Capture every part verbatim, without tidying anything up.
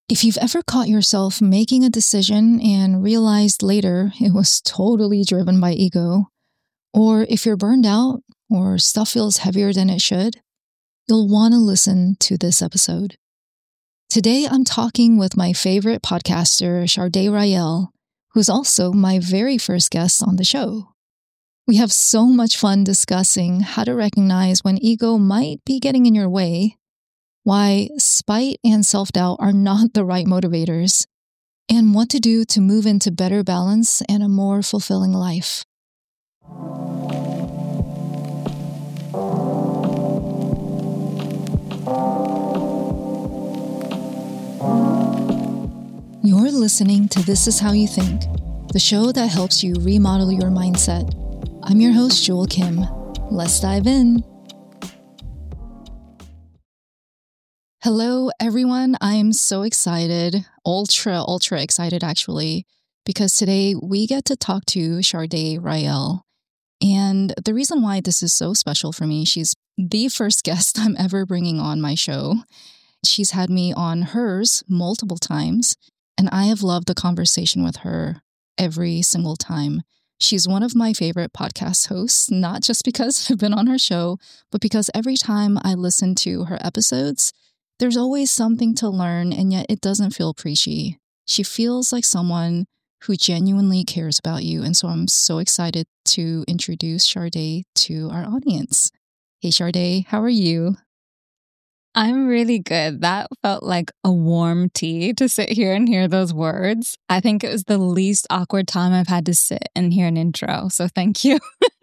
If you've ever caught yourself making a decision and realized later it was totally driven by ego, or if you're burned out or stuff feels heavier than it should, you'll want to listen to this episode. Today, I'm talking with my favorite podcaster, Sharday Rael, who's also my very first guest on the show. We have so much fun discussing how to recognize when ego might be getting in your way, why spite and self-doubt are not the right motivators, and what to do to move into better balance and a more fulfilling life. You're listening to This Is How You Think, the show that helps you remodel your mindset. I'm your host, Jewel Kim. Let's dive in. Hello, everyone. I'm so excited, ultra, ultra excited, actually, because today we get to talk to Sharday Rael. And the reason why this is so special for me, she's the first guest I'm ever bringing on my show. She's had me on hers multiple times, and I have loved the conversation with her every single time. She's one of my favorite podcast hosts, not just because I've been on her show, but because every time I listen to her episodes, there's always something to learn, and yet it doesn't feel preachy. She feels like someone who genuinely cares about you, and so I'm so excited to introduce Sharday to our audience. Hey, Sharday, how are you? I'm really good. That felt like a warm tea to sit here and hear those words. I think it was the least awkward time I've had to sit and hear an intro, so thank you.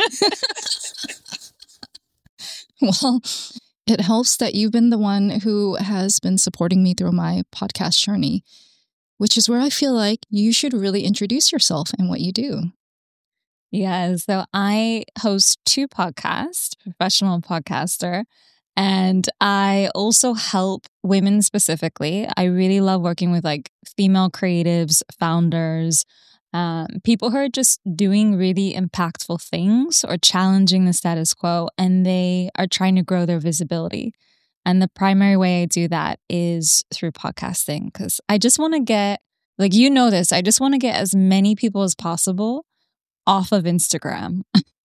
Well, it helps that you've been the one who has been supporting me through my podcast journey, which is where I feel like you should really introduce yourself and what you do. Yeah, so I host two podcasts, professional podcaster, and I also help women specifically. I really love working with like female creatives, founders, um, people who are just doing really impactful things or challenging the status quo, and they are trying to grow their visibility. And the primary way I do that is through podcasting, because I just want to get, like, you know this, I just want to get as many people as possible off of Instagram.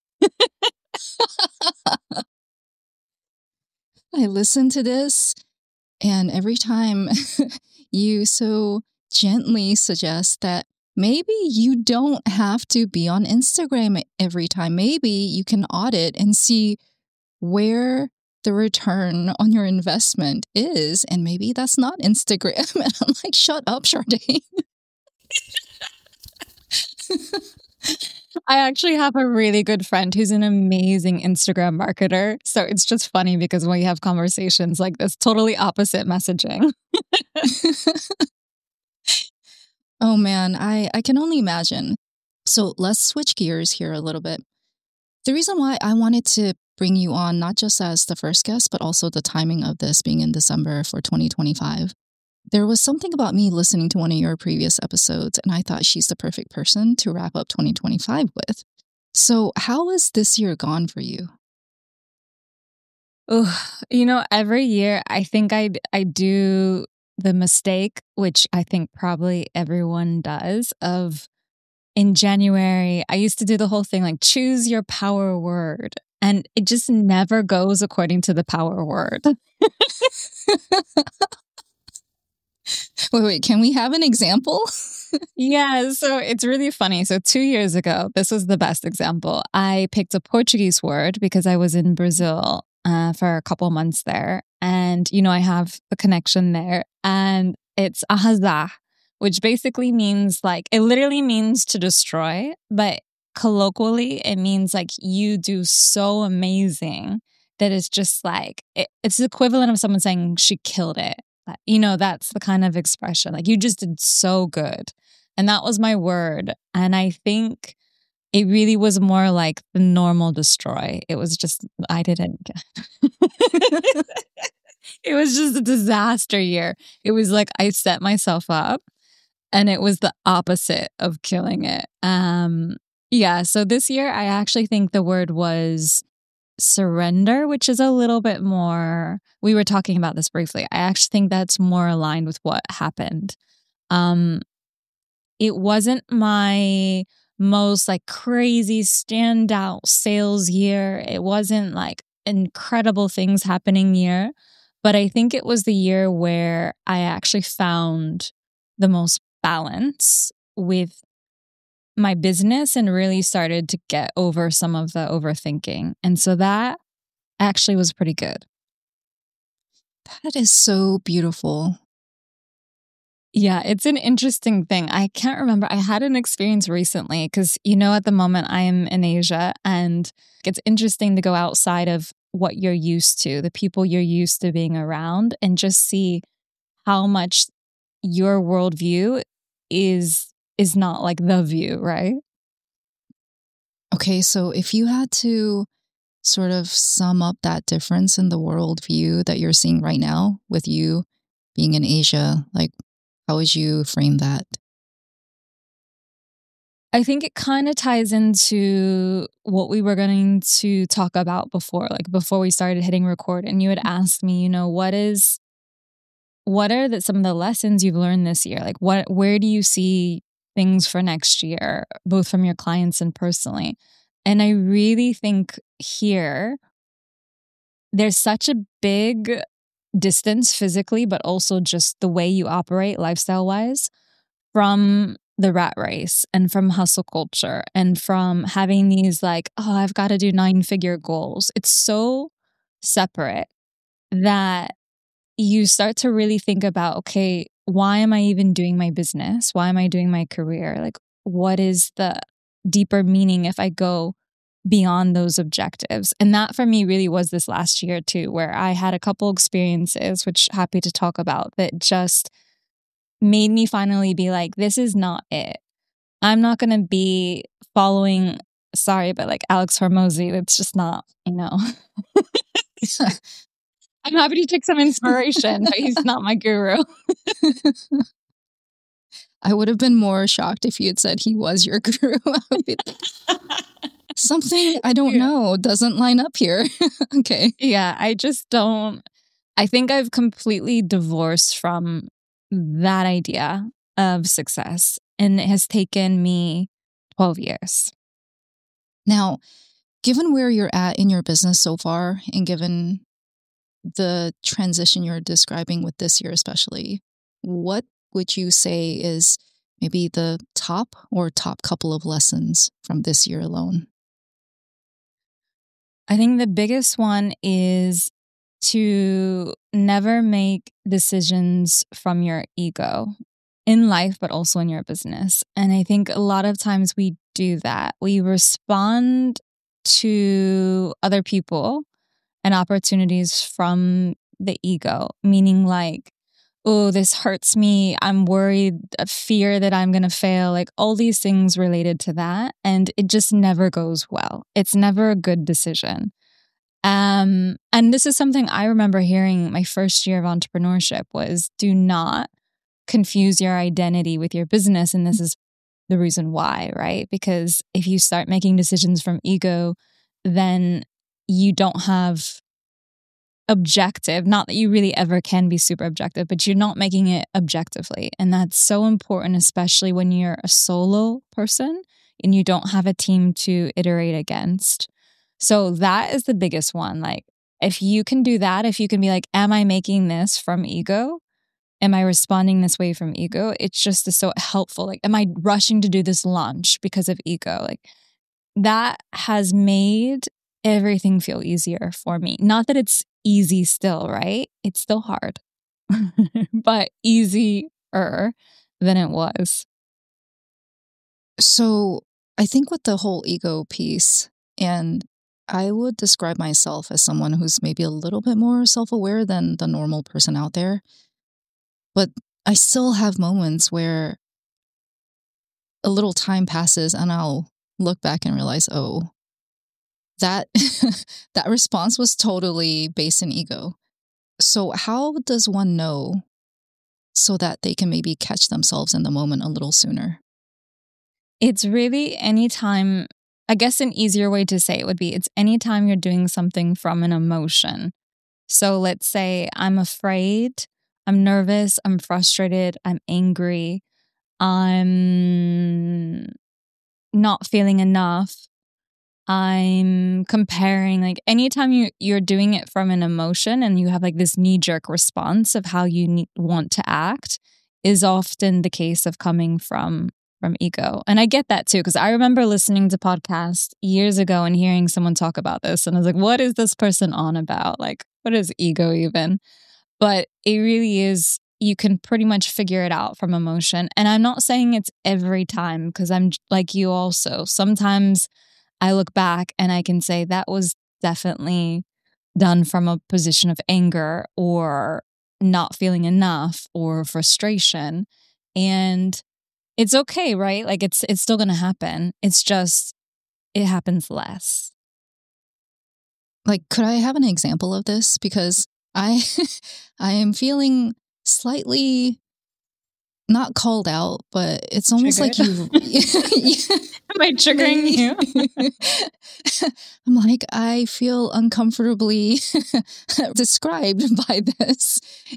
I listen to this, and every time you so gently suggest that maybe you don't have to be on Instagram every time. Maybe you can audit and see where the return on your investment is, and maybe that's not Instagram. And I'm like, shut up, Sharday. I actually have a really good friend who's an amazing Instagram marketer. So it's just funny because when we have conversations like this, totally opposite messaging. Oh man, I, I can only imagine. So let's switch gears here a little bit. The reason why I wanted to bring you on, not just as the first guest, but also the timing of this being in December for twenty twenty-five. There was something about me listening to one of your previous episodes, and I thought she's the perfect person to wrap up twenty twenty-five with. So how has this year gone for you? Oh, you know, every year I think I I do the mistake, which I think probably everyone does, of in January, I used to do the whole thing like choose your power word. And it just never goes according to the power word. Wait, wait, can we have an example? Yeah, so it's really funny. So two years ago, this was the best example. I picked a Portuguese word because I was in Brazil uh, for a couple months there. And, you know, I have a connection there. And it's arrasar, which basically means like, it literally means to destroy. But colloquially, it means like you do so amazing that it's just like, it, it's the equivalent of someone saying she killed it. You know, that's the kind of expression. Like, you just did so good. And that was my word. And I think it really was more like the normal destroy. It was just, I didn't. It was just a disaster year. It was like I set myself up and it was the opposite of killing it. Um, yeah. So this year, I actually think the word was surrender, which is a little bit more, we were talking about this briefly. I actually think that's more aligned with what happened. Um, it wasn't my most like crazy standout sales year. It wasn't like incredible things happening year, but I think it was the year where I actually found the most balance with my business and really started to get over some of the overthinking. And so that actually was pretty good. That is so beautiful. Yeah, it's an interesting thing. I can't remember. I had an experience recently because, you know, at the moment I am in Asia, and it's interesting to go outside of what you're used to, the people you're used to being around, and just see how much your worldview is is not like the view, right? Okay, so if you had to sort of sum up that difference in the worldview that you're seeing right now with you being in Asia, like, how would you frame that? I think it kind of ties into what we were going to talk about before, like before we started hitting record. And you had asked me, you know, what is, what are the, some of the lessons you've learned this year? Like, what, where do you see things for next year, both from your clients and personally? And I really think here, there's such a big distance physically, but also just the way you operate lifestyle wise from the rat race and from hustle culture and from having these like, oh, I've got to do nine figure goals. It's so separate that you start to really think about, okay, why am I even doing my business? Why am I doing my career? Like, what is the deeper meaning if I go beyond those objectives? And that for me really was this last year too, where I had a couple experiences, which happy to talk about, that just made me finally be like, this is not it. I'm not going to be following, sorry, but like Alex Hormozi. That's just not, you know. I'm happy to take some inspiration, but he's not my guru. I would have been more shocked if you had said he was your guru. I would be like, something I don't yeah. know doesn't line up here. Okay. Yeah, I just don't. I think I've completely divorced from that idea of success, and it has taken me twelve years. Now, given where you're at in your business so far, and given the transition you're describing with this year especially, what would you say is maybe the top or top couple of lessons from this year alone? I think the biggest one is to never make decisions from your ego in life, but also in your business. And I think a lot of times we do that. We respond to other people and opportunities from the ego, meaning like, oh, this hurts me. I'm worried, a fear that I'm going to fail, like all these things related to that. And it just never goes well. It's never a good decision. Um, and this is something I remember hearing my first year of entrepreneurship was, do not confuse your identity with your business. And this is the reason why, right? Because if you start making decisions from ego, then you don't have objective, not that you really ever can be super objective, but you're not making it objectively. And that's so important, especially when you're a solo person and you don't have a team to iterate against. So that is the biggest one. Like, if you can do that, if you can be like, am I making this from ego? Am I responding this way from ego? It's just so helpful. Like, am I rushing to do this lunch because of ego? Like, that has made everything feel easier for me. Not that it's easy still, right? It's still hard, but easier than it was. So I think with the whole ego piece, and I would describe myself as someone who's maybe a little bit more self-aware than the normal person out there. But I still have moments where a little time passes and I'll look back and realize, oh, that that response was totally based in ego. So how does one know so that they can maybe catch themselves in the moment a little sooner? It's really anytime I guess an easier way to say it would be it's anytime you're doing something from an emotion. So let's say I'm afraid, I'm nervous, I'm frustrated, I'm angry, I'm not feeling enough, I'm comparing. Like anytime you, you're doing it from an emotion and you have like this knee-jerk response of how you need, want to act is often the case of coming from from ego. And I get that too, because I remember listening to podcasts years ago and hearing someone talk about this. And I was like, what is this person on about? Like, what is ego even? But it really is, you can pretty much figure it out from emotion. And I'm not saying it's every time, because I'm like you also. Sometimes I look back and I can say that was definitely done from a position of anger or not feeling enough or frustration. And it's okay, right? Like it's it's still going to happen. It's just, it happens less. Like, could I have an example of this? Because I I am feeling slightly not called out, but it's almost Triggered? like you. Am I triggering you? I'm like, I feel uncomfortably described by this.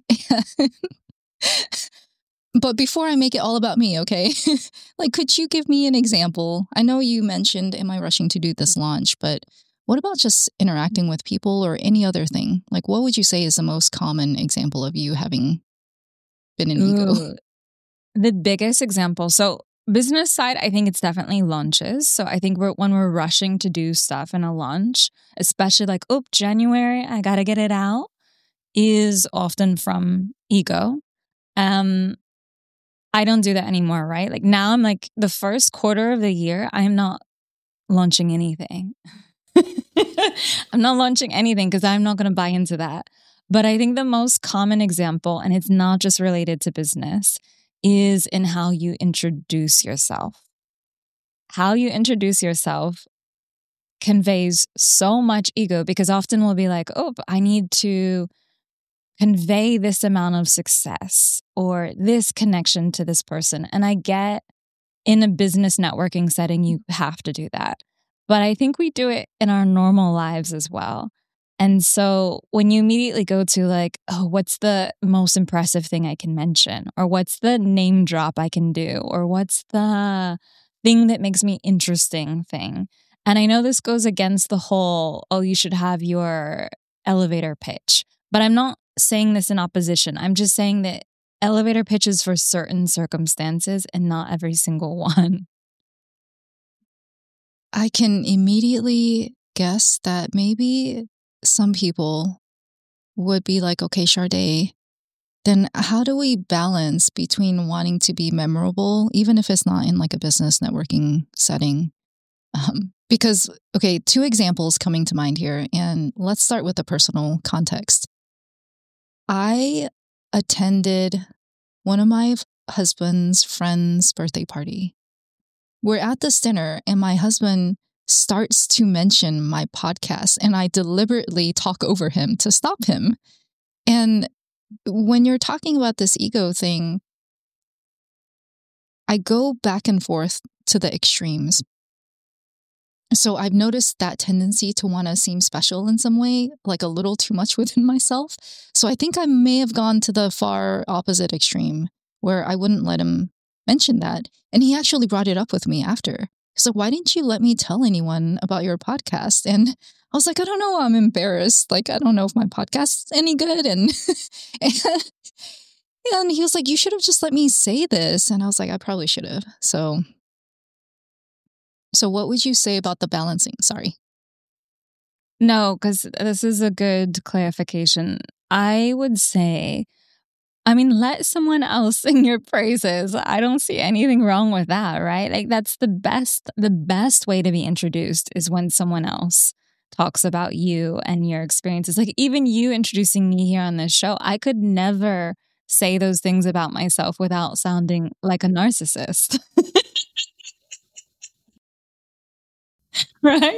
But before I make it all about me, okay? Like, could you give me an example? I know you mentioned, am I rushing to do this launch? But what about just interacting with people or any other thing? Like, what would you say is the most common example of you having been in ego? Ooh, the biggest example. So business side, I think it's definitely launches. So I think we're, when we're rushing to do stuff in a launch, especially like, oh, January, I got to get it out, is often from ego. Um, I don't do that anymore, right? Like now I'm like the first quarter of the year, I'm not launching anything. I'm not launching anything because I'm not going to buy into that. But I think the most common example, and it's not just related to business, is in how you introduce yourself. How you introduce yourself conveys so much ego, because often we'll be like, oh, but I need to convey this amount of success or this connection to this person. And I get in a business networking setting, you have to do that. But I think we do it in our normal lives as well. And so when you immediately go to like, oh, what's the most impressive thing I can mention? Or what's the name drop I can do? Or what's the thing that makes me interesting thing? And I know this goes against the whole, oh, you should have your elevator pitch. But I'm not saying this in opposition. I'm just saying that elevator pitches for certain circumstances and not every single one. I can immediately guess that maybe some people would be like, okay, Sharday, then how do we balance between wanting to be memorable, even if it's not in like a business networking setting? Um, because, okay, two examples coming to mind here, and let's start with the personal context. I attended one of my husband's friend's birthday party. We're at this dinner and my husband starts to mention my podcast and I deliberately talk over him to stop him. And when you're talking about this ego thing, I go back and forth to the extremes. So I've noticed that tendency to want to seem special in some way, like a little too much within myself. So I think I may have gone to the far opposite extreme where I wouldn't let him mention that. And he actually brought it up with me after. So why didn't you let me tell anyone about your podcast? And I was like, I don't know. I'm embarrassed. Like, I don't know if my podcast's any good. And, and, and he was like, you should have just let me say this. And I was like, I probably should have. So, so what would you say about the balancing? Sorry. No, because this is a good clarification. I would say, I mean, let someone else sing your praises. I don't see anything wrong with that, right? Like that's the best, the best way to be introduced is when someone else talks about you and your experiences. Like even you introducing me here on this show, I could never say those things about myself without sounding like a narcissist. Right?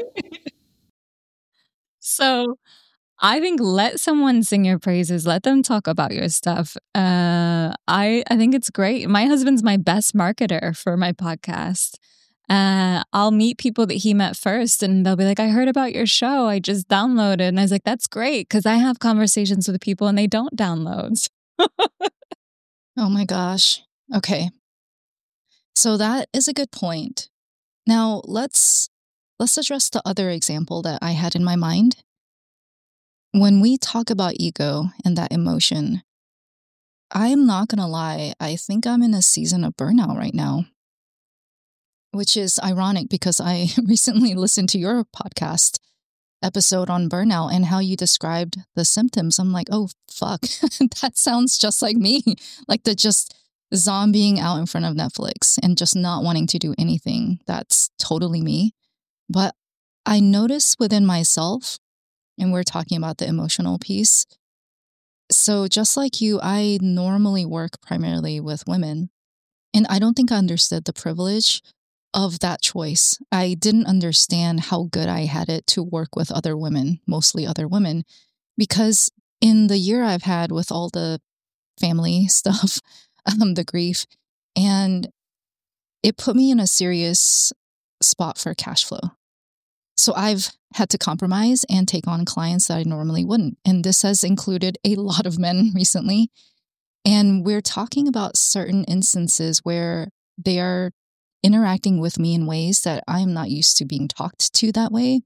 So I think let someone sing your praises. Let them talk about your stuff. Uh, I I think it's great. My husband's my best marketer for my podcast. Uh, I'll meet people that he met first and they'll be like, I heard about your show. I just downloaded. And I was like, that's great. Cause I have conversations with people and they don't download. Oh my gosh. Okay. So that is a good point. Now let's let's address the other example that I had in my mind. When we talk about ego and that emotion, I'm not going to lie, I think I'm in a season of burnout right now, which is ironic because I recently listened to your podcast episode on burnout and how you described the symptoms. I'm like, oh, fuck, that sounds just like me. Like the just zombieing out in front of Netflix and just not wanting to do anything. That's totally me. But I notice within myself, and we're talking about the emotional piece. So just like you, I normally work primarily with women. And I don't think I understood the privilege of that choice. I didn't understand how good I had it to work with other women, mostly other women, because in the year I've had with all the family stuff, um, the grief, and it put me in a serious spot for cash flow. So I've had to compromise and take on clients that I normally wouldn't. And this has included a lot of men recently. And we're talking about certain instances where they are interacting with me in ways that I'm not used to being talked to that way.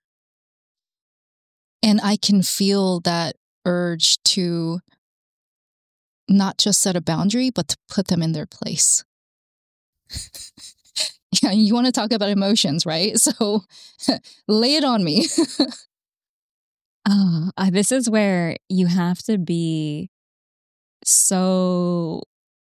And I can feel that urge to not just set a boundary, but to put them in their place. Yeah, you want to talk about emotions, right? So lay it on me. Oh, uh, this is where you have to be so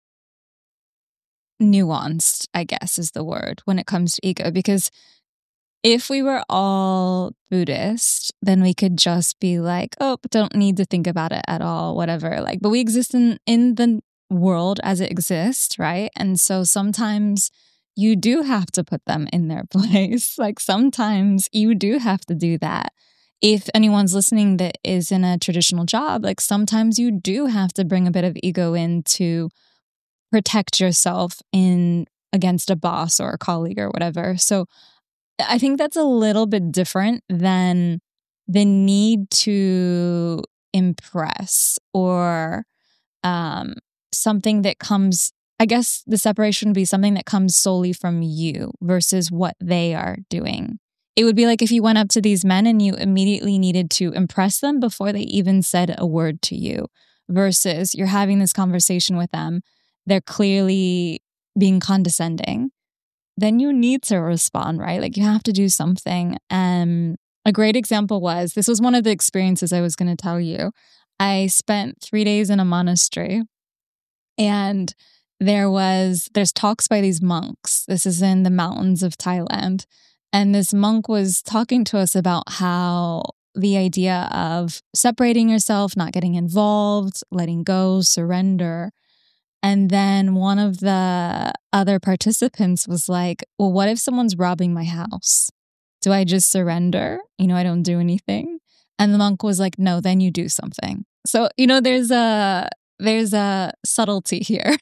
nuanced, I guess is the word, when it comes to ego. Because if we were all Buddhist, then we could just be like, oh, don't need to think about it at all, whatever. Like, but we exist in, in the world as it exists, right? And so sometimes you do have to put them in their place. Like sometimes you do have to do that. If anyone's listening that is in a traditional job, like sometimes you do have to bring a bit of ego in to protect yourself in against a boss or a colleague or whatever. So I think that's a little bit different than the need to impress or um, something that comes, I guess the separation would be something that comes solely from you versus what they are doing. It would be like if you went up to these men and you immediately needed to impress them before they even said a word to you versus you're having this conversation with them. They're clearly being condescending. Then you need to respond, right? Like you have to do something. Um, a great example was, this was one of the experiences I was going to tell you. I spent three days in a monastery and there was, there's talks by these monks. This is in the mountains of Thailand. And this monk was talking to us about how the idea of separating yourself, not getting involved, letting go, surrender. And then one of the other participants was like, well, what if someone's robbing my house? Do I just surrender? You know, I don't do anything. And the monk was like, no, then you do something. So, you know, there's a there's a subtlety here.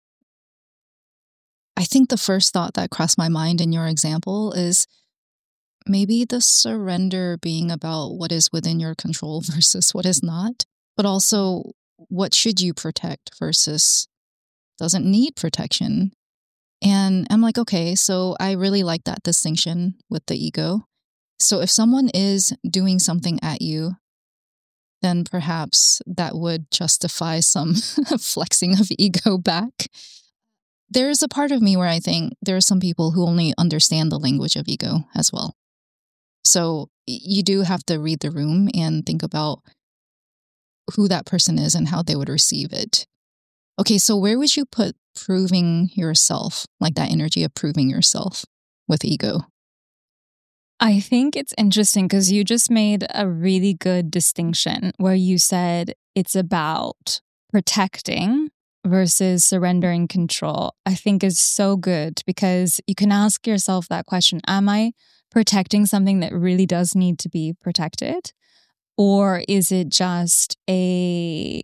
I think the first thought that crossed my mind in your example is maybe the surrender being about what is within your control versus what is not, but also what should you protect versus doesn't need protection. And I'm like, okay, so I really like that distinction with the ego. So if someone is doing something at you, then perhaps that would justify some flexing of ego back. There's a part of me where I think there are some people who only understand the language of ego as well. So you do have to read the room and think about who that person is and how they would receive it. Okay, so where would you put proving yourself, like that energy of proving yourself with ego? I think it's interesting because you just made a really good distinction where you said it's about protecting versus surrendering control. I think is so good because you can ask yourself that question. Am I protecting something that really does need to be protected? Or is it just a...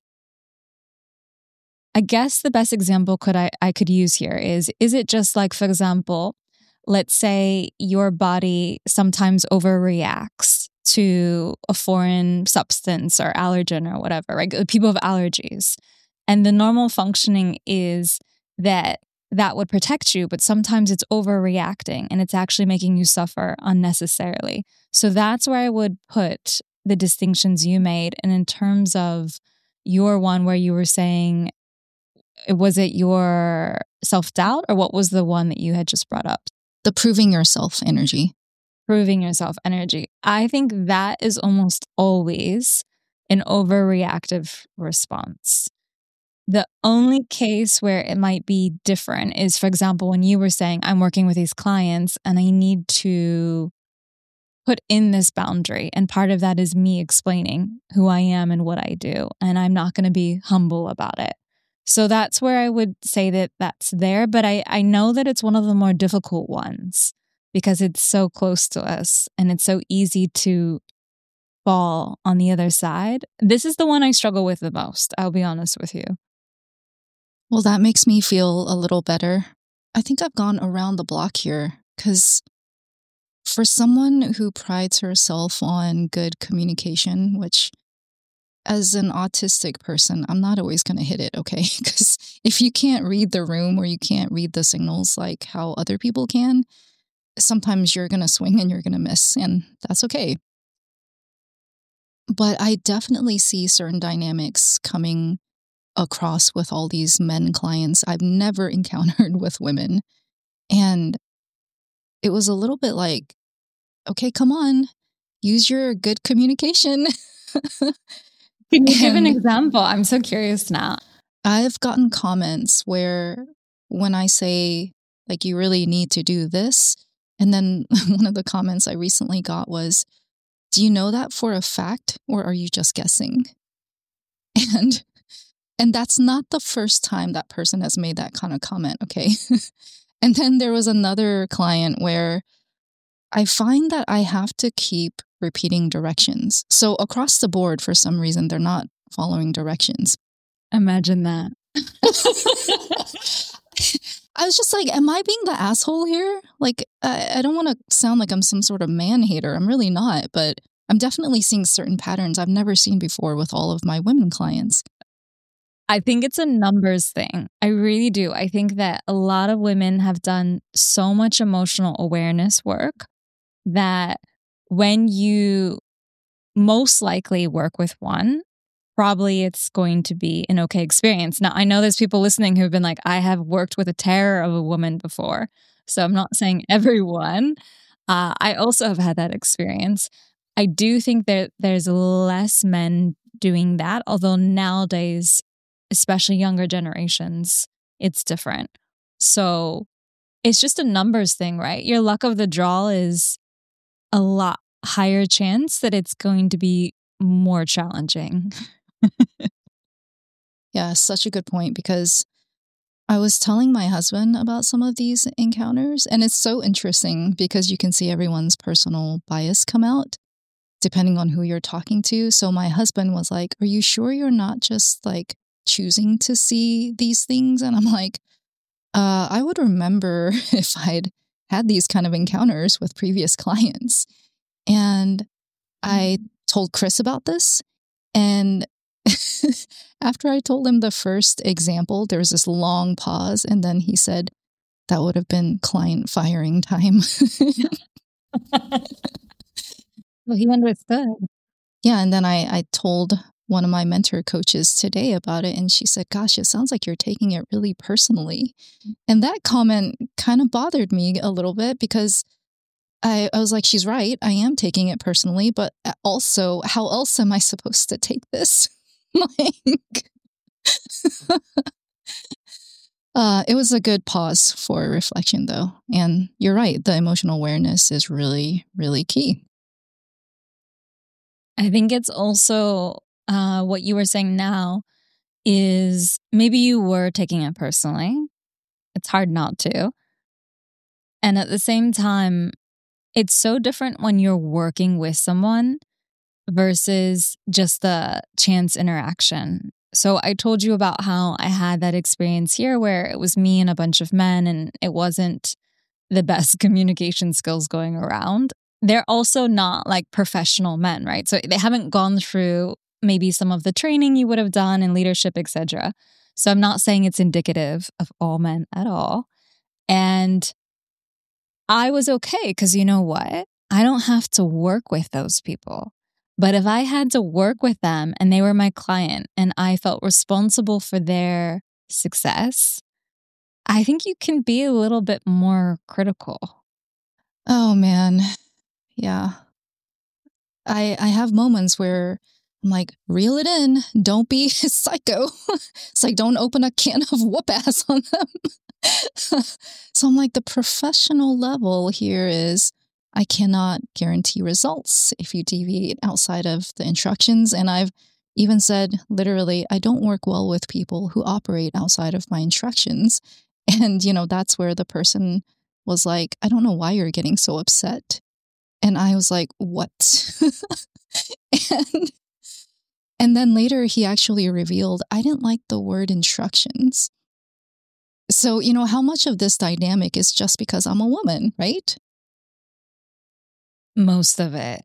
I guess the best example could I, I could use here is, is it just like, for example, let's say your body sometimes overreacts to a foreign substance or allergen or whatever, right? People have allergies. And the normal functioning is that that would protect you, but sometimes it's overreacting and it's actually making you suffer unnecessarily. So that's where I would put the distinctions you made. And in terms of your one where you were saying, was it your self-doubt or what was the one that you had just brought up? The proving yourself energy. Proving yourself energy. I think that is almost always an overreactive response. The only case where it might be different is, for example, when you were saying, I'm working with these clients and I need to put in this boundary. And part of that is me explaining who I am and what I do. And I'm not going to be humble about it. So that's where I would say that that's there. But I, I know that it's one of the more difficult ones because it's so close to us and it's so easy to fall on the other side. This is the one I struggle with the most. I'll be honest with you. Well, that makes me feel a little better. I think I've gone around the block here because for someone who prides herself on good communication, which as an autistic person, I'm not always going to hit it, okay? Because if you can't read the room or you can't read the signals like how other people can, sometimes you're going to swing and you're going to miss, and that's okay. But I definitely see certain dynamics coming across with all these men clients I've never encountered with women. And it was a little bit like, okay, come on, use your good communication. Can you give an example? I'm so curious now. I've gotten comments where when I say, like, you really need to do this, and then one of the comments I recently got was, do you know that for a fact, or are you just guessing? And and that's not the first time that person has made that kind of comment, okay? And then there was another client where I find that I have to keep repeating directions. So across the board, for some reason, they're not following directions. Imagine that. I was just like, am I being the asshole here? Like, I, I don't want to sound like I'm some sort of man hater. I'm really not, but I'm definitely seeing certain patterns I've never seen before with all of my women clients. I think it's a numbers thing. I really do. I think that a lot of women have done so much emotional awareness work that when you most likely work with one, probably it's going to be an okay experience. Now, I know there's people listening who've been like, I have worked with a terror of a woman before. So I'm not saying everyone. Uh, I also have had that experience. I do think that there's less men doing that, although nowadays, especially younger generations, it's different. So it's just a numbers thing, right? Your luck of the draw is a lot higher chance that it's going to be more challenging. Yeah, such a good point, because I was telling my husband about some of these encounters, and it's so interesting because you can see everyone's personal bias come out depending on who you're talking to. So my husband was like, are you sure you're not just like choosing to see these things? And I'm like, uh, I would remember if I'd had these kind of encounters with previous clients. And I told Chris about this. And after I told him the first example, there was this long pause. And then he said, that would have been client firing time. Well, he understood. Yeah. And then I, I told one of my mentor coaches today about it. And she said, gosh, it sounds like you're taking it really personally. And that comment kind of bothered me a little bit because I, I was like, she's right. I am taking it personally. But also, how else am I supposed to take this? Like, uh, it was a good pause for reflection, though. And you're right. The emotional awareness is really, really key. I think it's also uh, what you were saying now is maybe you were taking it personally. It's hard not to. And at the same time, it's so different when you're working with someone versus just the chance interaction. So I told you about how I had that experience here where it was me and a bunch of men and it wasn't the best communication skills going around. They're also not like professional men, right? So they haven't gone through maybe some of the training you would have done in leadership, et cetera. So I'm not saying it's indicative of all men at all. And I was okay because you know what? I don't have to work with those people. But if I had to work with them and they were my client and I felt responsible for their success, I think you can be a little bit more critical. Oh, man. Yeah. I I have moments where I'm like, reel it in. Don't be psycho. It's like, don't open a can of whoop ass on them. So I'm like, the professional level here is I cannot guarantee results if you deviate outside of the instructions. And I've even said, literally, I don't work well with people who operate outside of my instructions. And, you know, that's where the person was like, I don't know why you're getting so upset. And I was like, what? and, and then later he actually revealed, I didn't like the word instructions. So, you know, how much of this dynamic is just because I'm a woman, right? Most of it.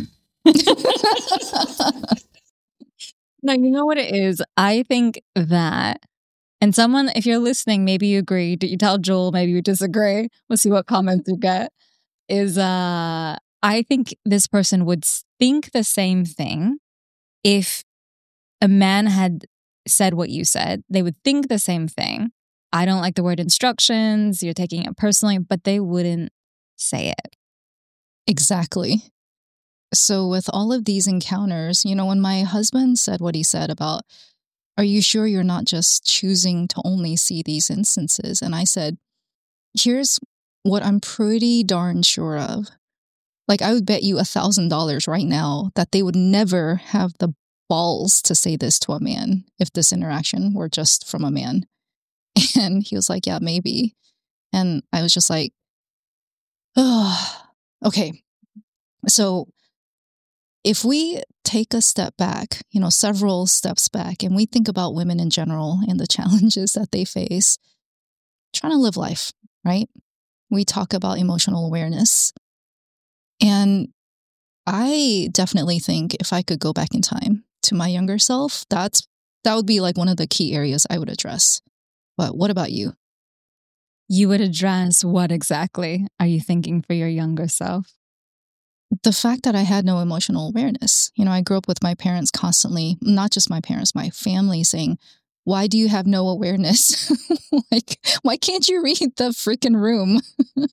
No, you know what it is? I think that, and someone, if you're listening, maybe you agree, you tell Joel, maybe you disagree. We'll see what comments you get. Is uh, I think this person would think the same thing if a man had said what you said. They would think the same thing. I don't like the word instructions. You're taking it personally, but they wouldn't say it. Exactly. So with all of these encounters, you know, when my husband said what he said about, are you sure you're not just choosing to only see these instances? And I said, here's what I'm pretty darn sure of. Like, I would bet you a thousand dollars right now that they would never have the balls to say this to a man if this interaction were just from a man. And he was like, yeah, maybe. And I was just like, oh, okay. So if we take a step back, you know, several steps back, and we think about women in general and the challenges that they face, trying to live life, right? We talk about emotional awareness. And I definitely think if I could go back in time to my younger self, that's that would be like one of the key areas I would address. But what about you? You would address what exactly are you thinking for your younger self? The fact that I had no emotional awareness. You know, I grew up with my parents constantly, not just my parents, my family saying, why do you have no awareness? Like, why can't you read the freaking room?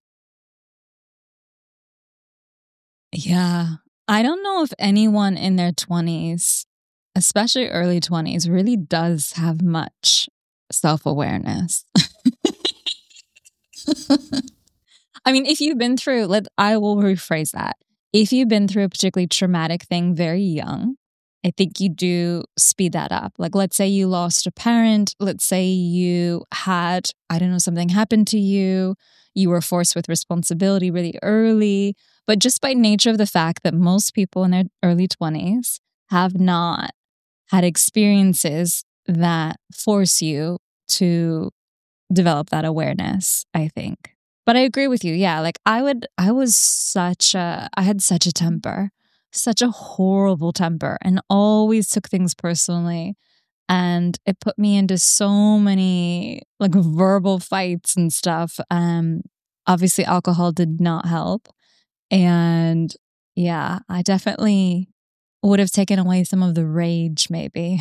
Yeah. I don't know if anyone in their twenties, especially early twenties, really does have much self-awareness. I mean, if you've been through, let I will rephrase that. If you've been through a particularly traumatic thing very young, I think you do speed that up. Like, let's say you lost a parent. Let's say you had, I don't know, something happened to you. You were forced with responsibility really early. But just by nature of the fact that most people in their early twenties have not had experiences that force you to develop that awareness, I think. But I agree with you. Yeah, like I would, I was such a, I had such a temper, such a horrible temper, and always took things personally. And it put me into so many like verbal fights and stuff. Um, obviously, alcohol did not help. And yeah, I definitely would have taken away some of the rage, maybe.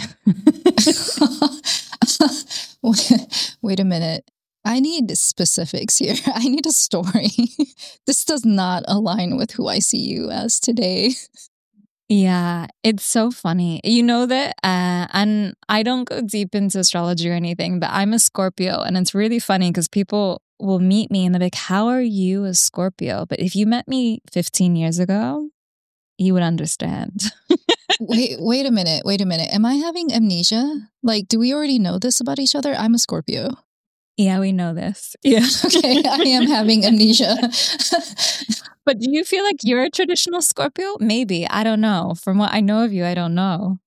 Wait a minute. I need specifics here. I need a story. This does not align with who I see you as today. Yeah, it's so funny. You know that, uh, and I don't go deep into astrology or anything, but I'm a Scorpio, and it's really funny because people will meet me and they're like, how are you a Scorpio? But if you met me fifteen years ago, you would understand. Wait, wait a minute. Wait a minute. Am I having amnesia? Like, do we already know this about each other? I'm a Scorpio. Yeah, we know this. Yeah. Okay, I am having amnesia. But do you feel like you're a traditional Scorpio? Maybe. I don't know. From what I know of you, I don't know.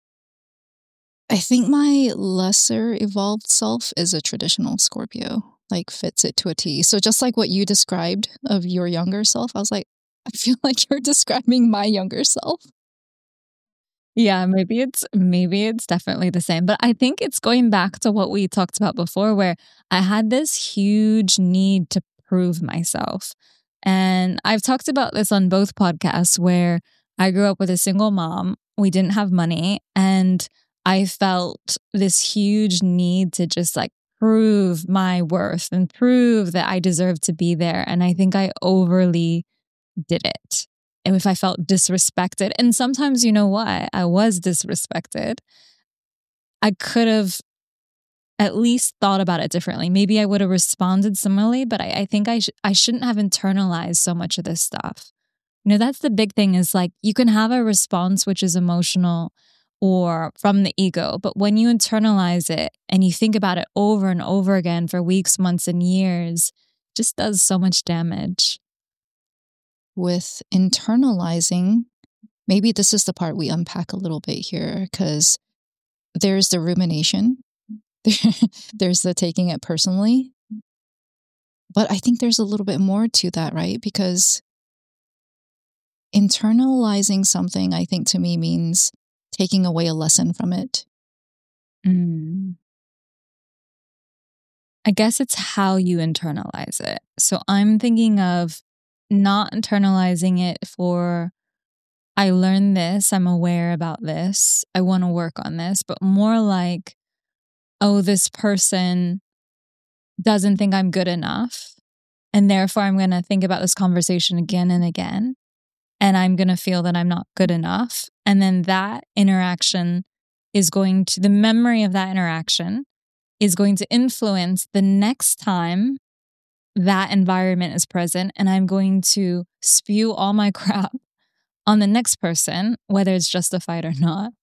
I think my lesser evolved self is a traditional Scorpio. like fits it to a T. So just like what you described of your younger self, I was like, I feel like you're describing my younger self. Yeah, maybe it's maybe it's definitely the same. But I think it's going back to what we talked about before, where I had this huge need to prove myself. And I've talked about this on both podcasts, where I grew up with a single mom. We didn't have money, and I felt this huge need to just like prove my worth and prove that I deserve to be there. And I think I overly did it. And if I felt disrespected, and sometimes, you know what, I was disrespected, I could have at least thought about it differently. Maybe I would have responded similarly, but I, I think I, sh- I shouldn't have internalized so much of this stuff. You know, that's the big thing, is like you can have a response which is emotional or from the ego, but when you internalize it and you think about it over and over again for weeks, months, and years, it just does so much damage. With internalizing, maybe this is the part we unpack a little bit here, because there's the rumination, there's the taking it personally. But I think there's a little bit more to that, right? Because internalizing something, I think to me means taking away a lesson from it. Mm. I guess it's how you internalize it. So I'm thinking of not internalizing it for, I learned this, I'm aware about this, I want to work on this, but more like, oh, this person doesn't think I'm good enough, and therefore I'm going to think about this conversation again and again, and I'm going to feel that I'm not good enough. And then that interaction is going to, the memory of that interaction is going to influence the next time that environment is present, and I'm going to spew all my crap on the next person, whether it's justified or not.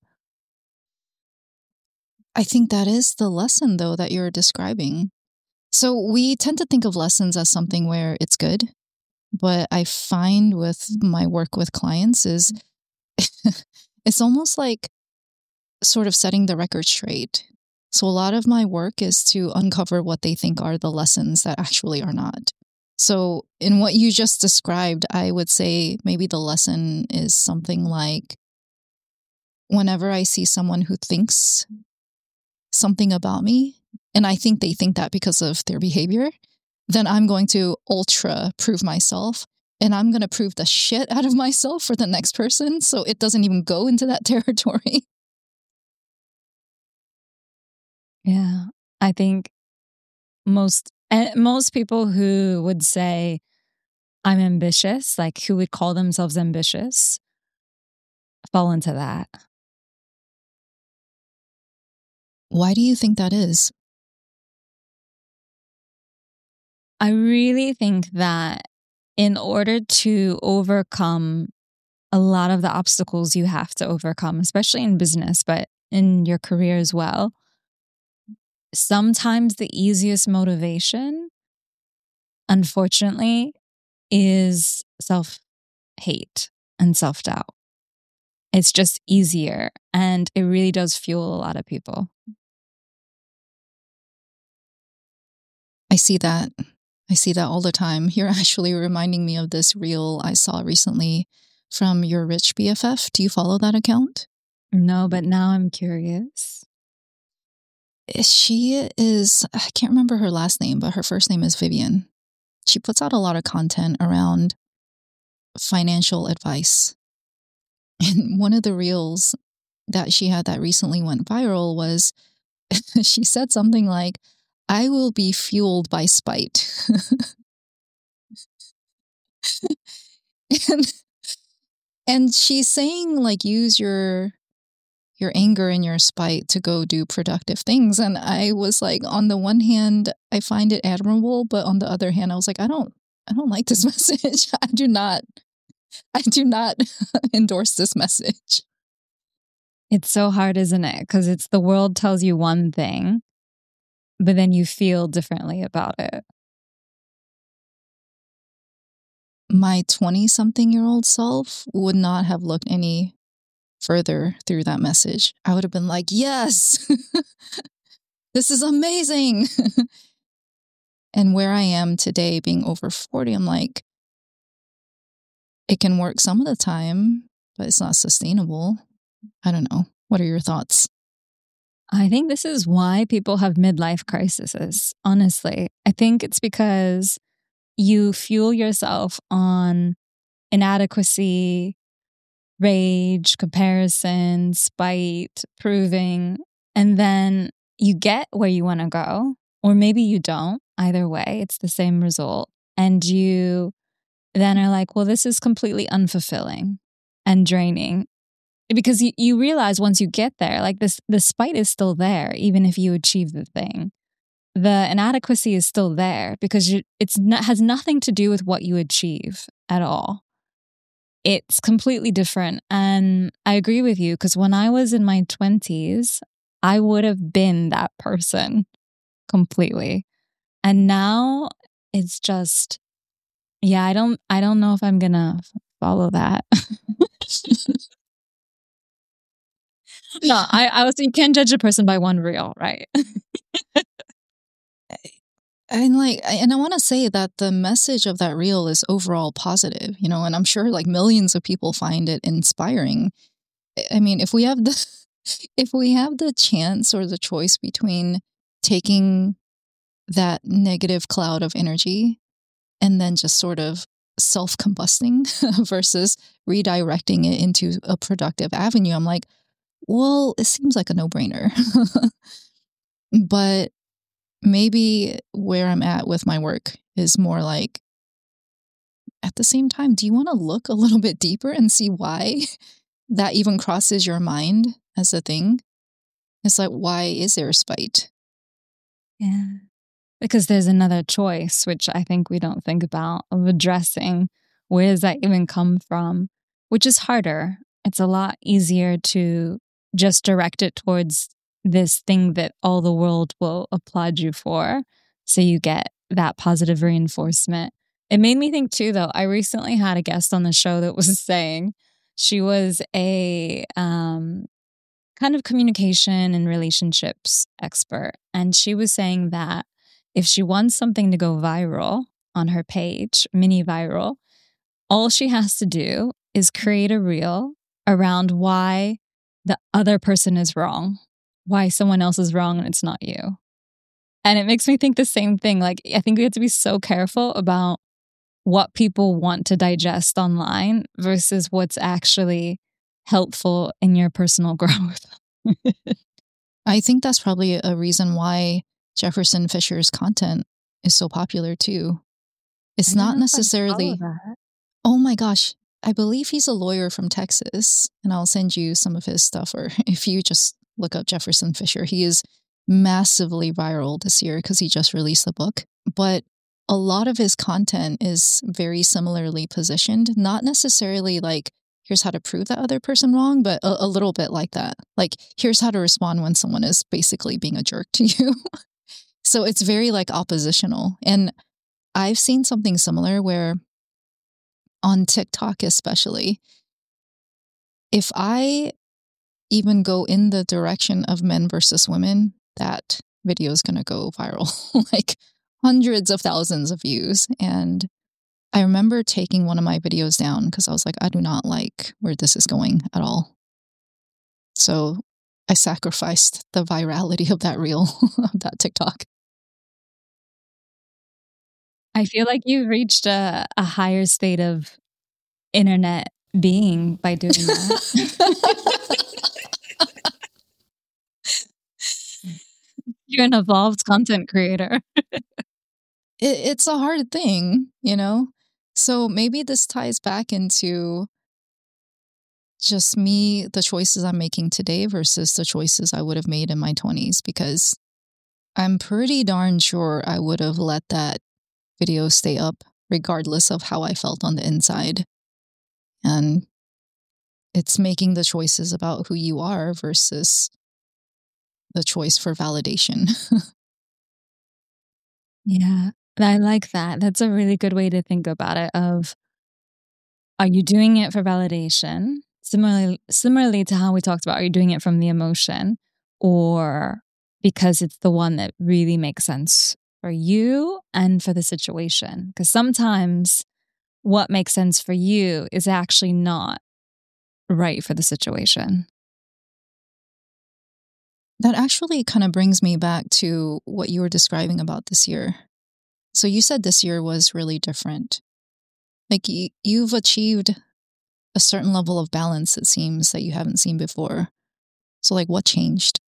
I think that is the lesson, though, that you're describing. So we tend to think of lessons as something where it's good, but I find with my work with clients is it's almost like sort of setting the record straight. So a lot of my work is to uncover what they think are the lessons that actually are not. So in what you just described, I would say maybe the lesson is something like, whenever I see someone who thinks something about me, and I think they think that because of their behavior, then I'm going to ultra prove myself, and I'm going to prove the shit out of myself for the next person, so it doesn't even go into that territory. Yeah, I think most eh, most people who would say I'm ambitious, like who would call themselves ambitious, fall into that. Why do you think that is? I really think that in order to overcome a lot of the obstacles you have to overcome, especially in business, but in your career as well, sometimes the easiest motivation, unfortunately, is self-hate and self-doubt. It's just easier, and it really does fuel a lot of people. I see that. I see that all the time. You're actually reminding me of this reel I saw recently from Your Rich B F F. Do you follow that account? No, but now I'm curious. She is, I can't remember her last name, but her first name is Vivian. She puts out a lot of content around financial advice. And one of the reels that she had that recently went viral was, she said something like, I will be fueled by spite. and, and she's saying, like, use your your anger and your spite to go do productive things. And I was like, on the one hand, I find it admirable, but on the other hand, I was like, I don't I don't like this message. I do not I do not endorse this message. It's so hard, isn't it? Because it's the world tells you one thing, but then you feel differently about it. My twenty-something-year-old self would not have looked any further through that message. I would have been like, yes, this is amazing. And where I am today, being over forty, I'm like, it can work some of the time, but it's not sustainable. I don't know. What are your thoughts? I think this is why people have midlife crises, honestly. I think it's because you fuel yourself on inadequacy, rage, comparison, spite, proving, and then you get where you want to go, or maybe you don't. Either way, it's the same result. And you then are like, well, this is completely unfulfilling and draining. Because you, you realize once you get there, like this, the spite is still there, even if you achieve the thing. The inadequacy is still there because you, it's not, has nothing to do with what you achieve at all. It's completely different. And I agree with you because when I was in my twenties, I would have been that person completely. And now it's just, yeah, I don't, I don't know if I'm going to follow that. No, I, I was, you can't judge a person by one reel, right? And like, and I want to say that the message of that reel is overall positive, you know, and I'm sure like millions of people find it inspiring. I mean, if we have the, if we have the chance or the choice between taking that negative cloud of energy and then just sort of self-combusting versus redirecting it into a productive avenue, I'm like, well, it seems like a no-brainer. But maybe where I'm at with my work is more like, at the same time, do you want to look a little bit deeper and see why that even crosses your mind as a thing? It's like, why is there spite? Yeah. Because there's another choice, which I think we don't think about, of addressing where does that even come from, which is harder. It's a lot easier to just direct it towards this thing that all the world will applaud you for. So you get that positive reinforcement. It made me think too, though, I recently had a guest on the show that was saying she was a um, kind of communication and relationships expert. And she was saying that if she wants something to go viral on her page, mini viral, all she has to do is create a reel around why the other person is wrong, why someone else is wrong and it's not you. And it makes me think the same thing. Like, I think we have to be so careful about what people want to digest online versus what's actually helpful in your personal growth. I think that's probably a reason why Jefferson Fisher's content is so popular too. It's not necessarily, oh my gosh, I believe he's a lawyer from Texas, and I'll send you some of his stuff, or if you just look up Jefferson Fisher, he is massively viral this year because he just released a book. But a lot of his content is very similarly positioned, not necessarily like, here's how to prove that other person wrong, but a, a little bit like that. Like, here's how to respond when someone is basically being a jerk to you. So it's very like oppositional. And I've seen something similar where on TikTok especially, if I even go in the direction of men versus women, that video is going to go viral, like hundreds of thousands of views. And I remember taking one of my videos down because I was like, I do not like where this is going at all. So I sacrificed the virality of that reel, of that TikTok. I feel like you've reached a, a higher state of internet being by doing that. You're an evolved content creator. it, it's a hard thing, you know? So maybe this ties back into just me, the choices I'm making today versus the choices I would have made in my twenties, because I'm pretty darn sure I would have let that video stay up regardless of how I felt on the inside. And it's making the choices about who you are versus the choice for validation. Yeah, I like that. That's a really good way to think about it of, are you doing it for validation? Similarly, similarly to how we talked about, are you doing it from the emotion or because it's the one that really makes sense for you and for the situation. Because sometimes what makes sense for you is actually not right for the situation. That actually kind of brings me back to what you were describing about this year. So you said this year was really different. Like y- you've achieved a certain level of balance, it seems, that you haven't seen before. So like what changed?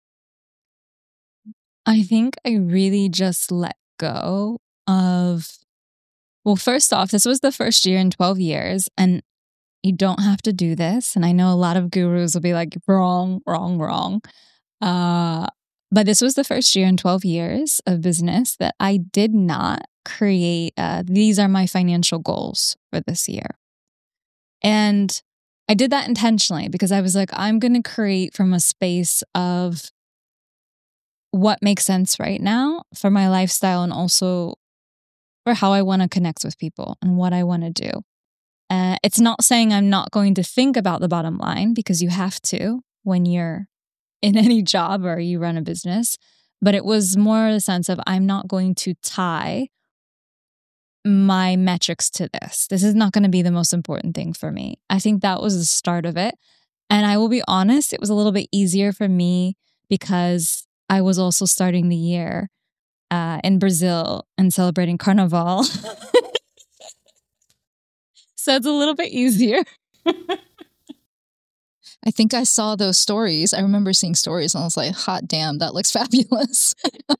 I think I really just let go of, well, first off, this was the first year in twelve years, and you don't have to do this. And I know a lot of gurus will be like, wrong, wrong, wrong. Uh, but this was the first year in twelve years of business that I did not create, uh, these are my financial goals for this year. And I did that intentionally because I was like, I'm going to create from a space of what makes sense right now for my lifestyle and also for how I want to connect with people and what I want to do. Uh, it's not saying I'm not going to think about the bottom line because you have to when you're in any job or you run a business, but it was more a sense of I'm not going to tie my metrics to this. This is not going to be the most important thing for me. I think that was the start of it. And I will be honest, it was a little bit easier for me because I was also starting the year uh, in Brazil and celebrating Carnival. So it's a little bit easier. I think I saw those stories. I remember seeing stories and I was like, hot damn, that looks fabulous.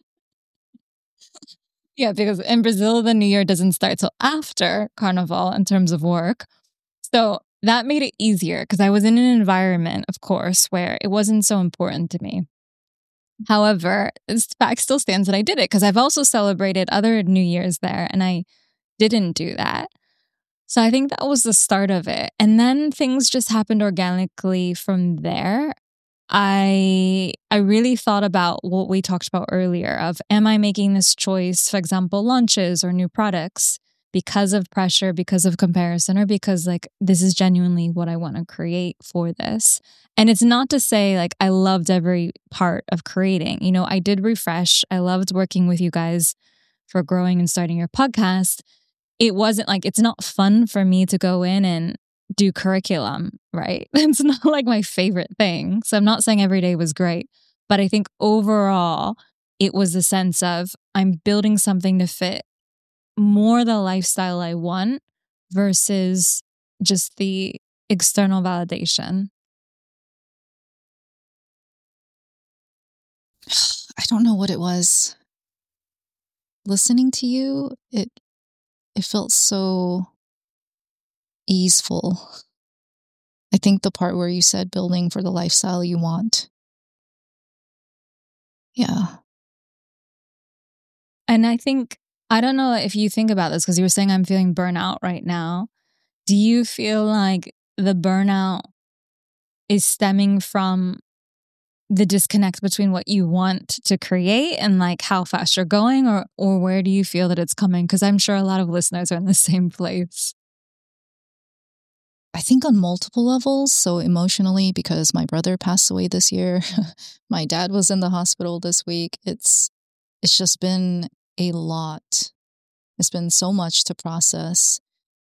Yeah, because in Brazil, the New Year doesn't start till after Carnival in terms of work. So that made it easier because I was in an environment, of course, where it wasn't so important to me. However, the fact still stands that I did it because I've also celebrated other New Year's there and I didn't do that. So I think that was the start of it. And then things just happened organically from there. I I really thought about what we talked about earlier of, am I making this choice, for example, launches or new products, because of pressure, because of comparison, or because like this is genuinely what I want to create for this. And it's not to say like I loved every part of creating. You know, I did refresh. I loved working with you guys for growing and starting your podcast. It wasn't like, it's not fun for me to go in and do curriculum, right? It's not like my favorite thing. So I'm not saying every day was great, but I think overall it was a sense of I'm building something to fit more the lifestyle I want versus just the external validation. I don't know what it was. Listening to you, it it felt so easeful. I think the part where you said building for the lifestyle you want. Yeah. And I think, I don't know if you think about this because you were saying I'm feeling burnout right now. Do you feel like the burnout is stemming from the disconnect between what you want to create and like how fast you're going, or or where do you feel that it's coming? Because I'm sure a lot of listeners are in the same place. I think on multiple levels. So emotionally, because my brother passed away this year, my dad was in the hospital this week. It's it's just been a lot. It's been so much to process.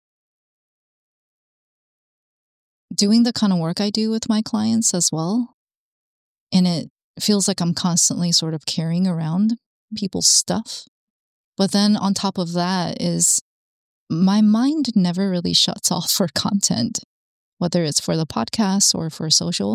Doing the kind of work I do with my clients as well. And it feels like I'm constantly sort of carrying around people's stuff. But then on top of that is my mind never really shuts off for content, whether it's for the podcast or for social.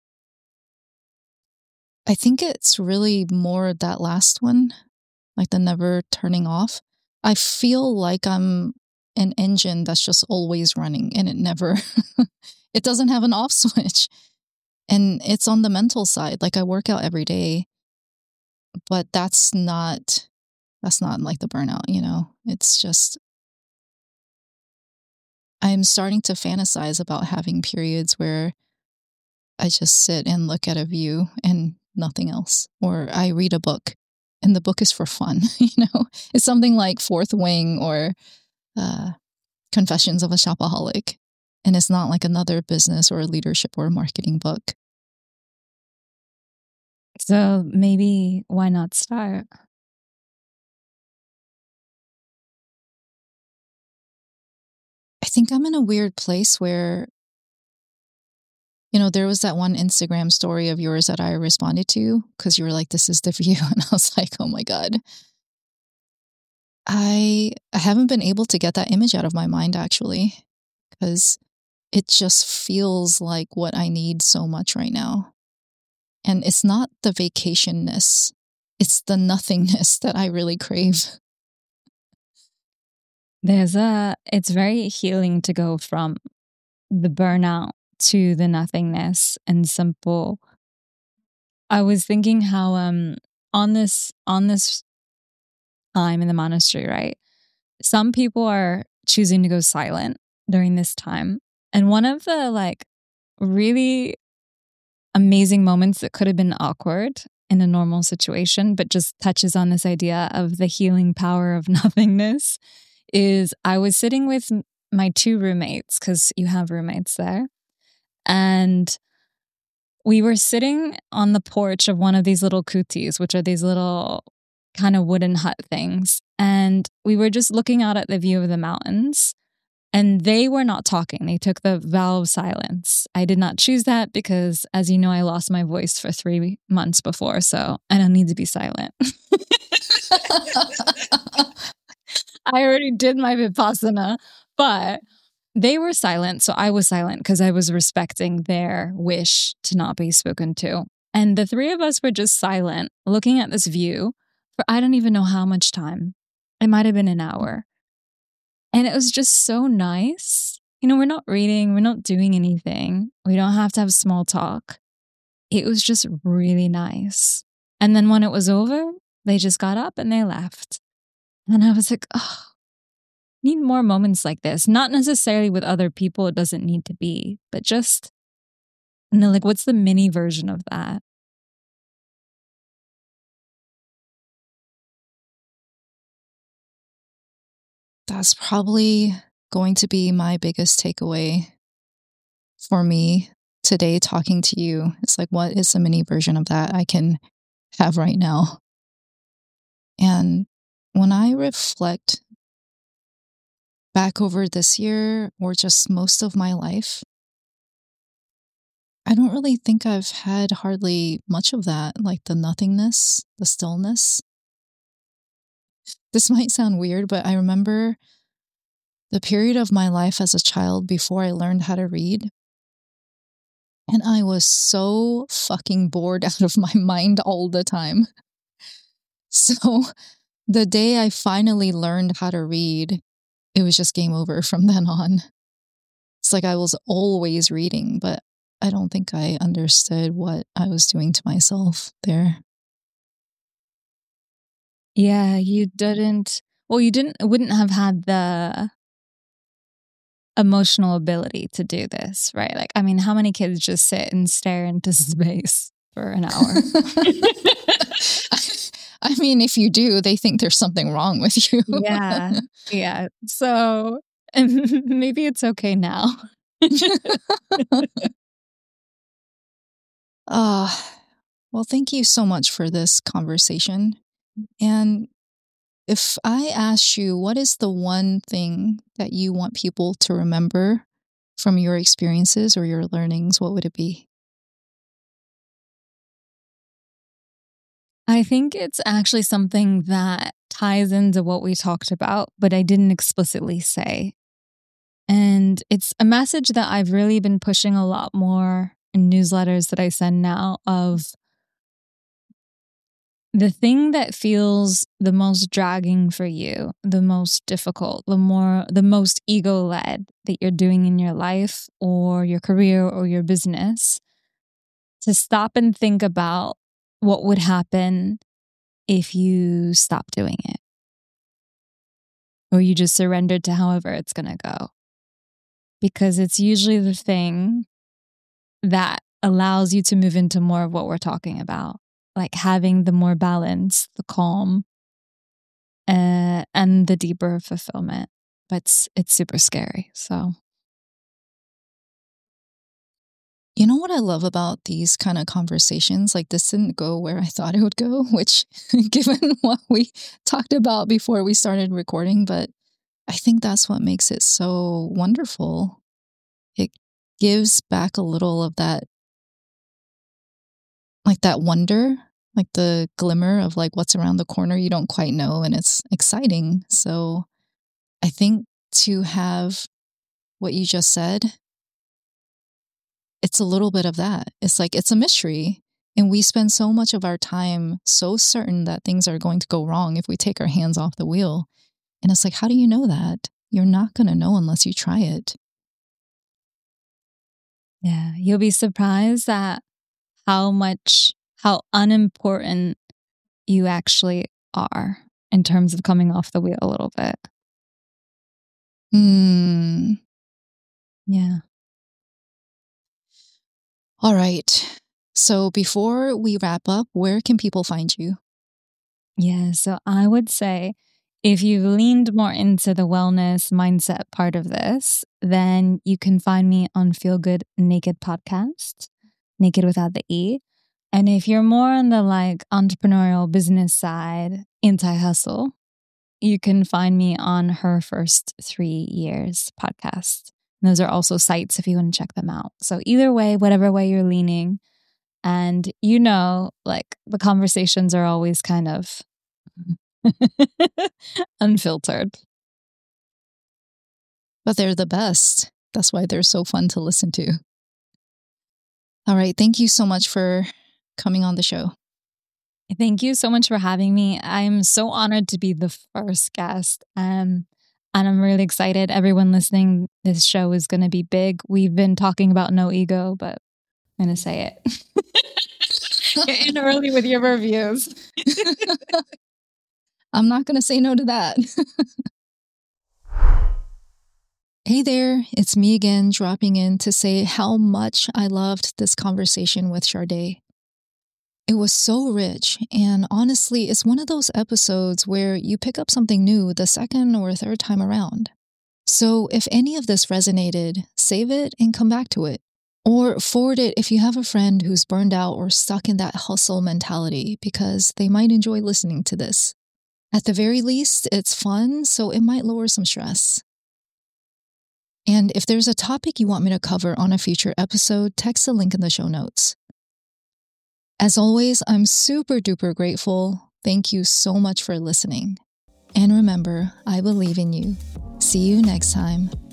I think it's really more that last one, like the never turning off. I feel like I'm an engine that's just always running and it never, it doesn't have an off switch. And it's on the mental side. Like I work out every day, but that's not, that's not like the burnout, you know, it's just, I'm starting to fantasize about having periods where I just sit and look at a view and nothing else. Or I read a book and the book is for fun, you know? It's something like Fourth Wing or uh, Confessions of a Shopaholic. And it's not like another business or a leadership or a marketing book. So maybe why not start? think I'm in a weird place where, you know, there was that one Instagram story of yours that I responded to because you were like, this is the view. And I was like, oh my God. I, I haven't been able to get that image out of my mind, actually, because it just feels like what I need so much right now. And it's not the vacationness, it's the nothingness that I really crave. There's a, it's very healing to go from the burnout to the nothingness and simple. I was thinking how um on this on this time in the monastery, right? Some people are choosing to go silent during this time. And one of the like really amazing moments that could have been awkward in a normal situation, but just touches on this idea of the healing power of nothingness, is I was sitting with my two roommates, because you have roommates there. And we were sitting on the porch of one of these little kutis, which are these little kind of wooden hut things. And we were just looking out at the view of the mountains. And they were not talking. They took the vow of silence. I did not choose that because, as you know, I lost my voice for three months before. So I don't need to be silent. I already did my Vipassana, but they were silent. So I was silent because I was respecting their wish to not be spoken to. And the three of us were just silent, looking at this view for I don't even know how much time. It might have been an hour. And it was just so nice. You know, we're not reading, we're not doing anything. We don't have to have small talk. It was just really nice. And then when it was over, they just got up and they left. And I was like, oh, need more moments like this. Not necessarily with other people, it doesn't need to be, but just, you know, like what's the mini version of that? That's probably going to be my biggest takeaway for me today talking to you. It's like, what is a mini version of that I can have right now? And when I reflect back over this year or just most of my life, I don't really think I've had hardly much of that, like the nothingness, the stillness. This might sound weird, but I remember the period of my life as a child before I learned how to read. And I was so fucking bored out of my mind all the time. So the day I finally learned how to read, it was just game over from then on. It's like I was always reading, but I don't think I understood what I was doing to myself there. Yeah, you didn't, well, you didn't, wouldn't have had the emotional ability to do this, right? Like, I mean, how many kids just sit and stare into space for an hour? I mean, if you do, they think there's something wrong with you. Yeah, yeah. So and maybe it's okay now. uh, well, thank you so much for this conversation. And if I ask you, what is the one thing that you want people to remember from your experiences or your learnings, what would it be? I think it's actually something that ties into what we talked about, but I didn't explicitly say. And it's a message that I've really been pushing a lot more in newsletters that I send now of the thing that feels the most dragging for you, the most difficult, the more, the most ego-led that you're doing in your life or your career or your business, to stop and think about what would happen if you stop doing it. Or you just surrendered to however it's going to go. Because it's usually the thing that allows you to move into more of what we're talking about. Like having the more balance, the calm, uh, and the deeper fulfillment. But it's, it's super scary. So, you know what I love about these kind of conversations? Like this didn't go where I thought it would go, which given what we talked about before we started recording, but I think that's what makes it so wonderful. It gives back a little of that, like that wonder, like the glimmer of like what's around the corner you don't quite know, and it's exciting. So I think to have what you just said, it's a little bit of that. It's like it's a mystery. And we spend so much of our time so certain that things are going to go wrong if we take our hands off the wheel. And it's like, how do you know that? You're not going to know unless you try it. Yeah, you'll be surprised at how much, how unimportant you actually are in terms of coming off the wheel a little bit. Hmm. Yeah. All right. So before we wrap up, where can people find you? Yeah, so I would say if you've leaned more into the wellness mindset part of this, then you can find me on Feel Good Naked Podcast, Naked without the E. And if you're more on the like entrepreneurial business side, anti-hustle, you can find me on Her First Three Years podcast. And those are also sites if you want to check them out. So either way, whatever way you're leaning, and you know, like the conversations are always kind of unfiltered. But they're the best. That's why they're so fun to listen to. All right. Thank you so much for coming on the show. Thank you so much for having me. I'm so honored to be the first guest. Um, and I'm really excited. Everyone listening, this show is going to be big. We've been talking about no ego, but I'm going to say it. Get in early with your reviews. I'm not going to say no to that. Hey there, it's me again dropping in to say how much I loved this conversation with Sharday. It was so rich, and honestly, it's one of those episodes where you pick up something new the second or third time around. So if any of this resonated, save it and come back to it. Or forward it if you have a friend who's burned out or stuck in that hustle mentality, because they might enjoy listening to this. At the very least, it's fun, so it might lower some stress. And if there's a topic you want me to cover on a future episode, text the link in the show notes. As always, I'm super duper grateful. Thank you so much for listening. And remember, I believe in you. See you next time.